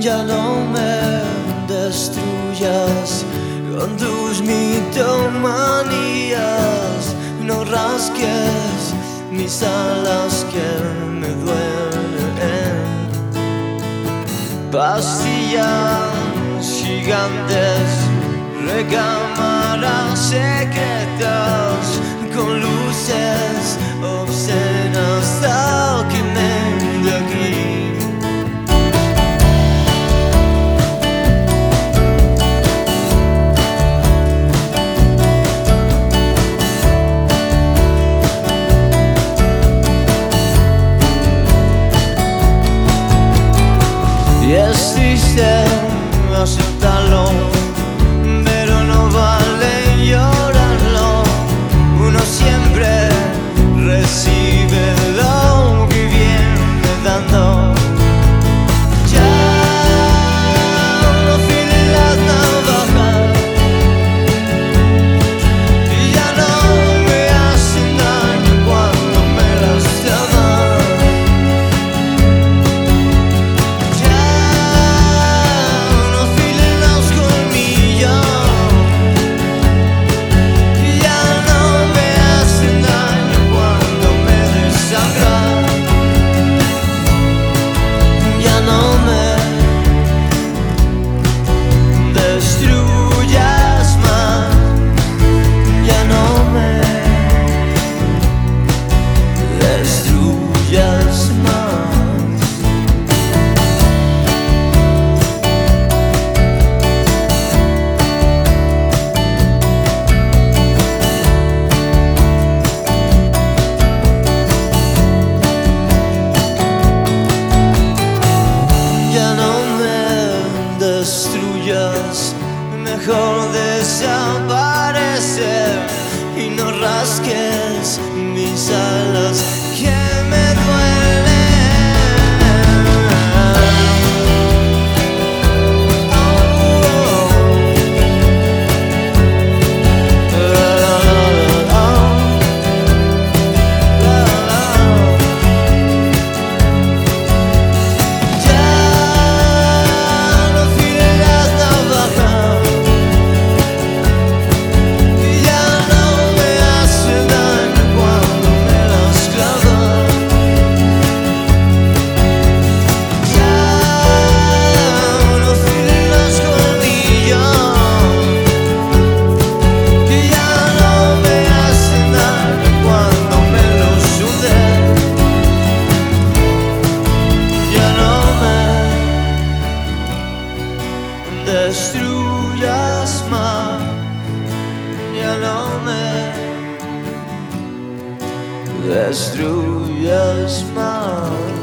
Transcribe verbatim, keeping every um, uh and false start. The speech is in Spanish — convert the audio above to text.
Ya no me destruyas con tus mitomanías. No rasques mis alas que me duelen. Pastillas gigantes, recámaras secretas con luces obscenas. Sáquenme de aquí. Y es triste aceptarlo, pero no vale llorarlo. Uno siempre recibe lo que viene dando. Ya no afilen las navajas, y ya no me hacen daño cuando me las clavan. Mejor desaparecer y no rasques mis alas que me duelen. Destruyas más, ya no me destruyas más.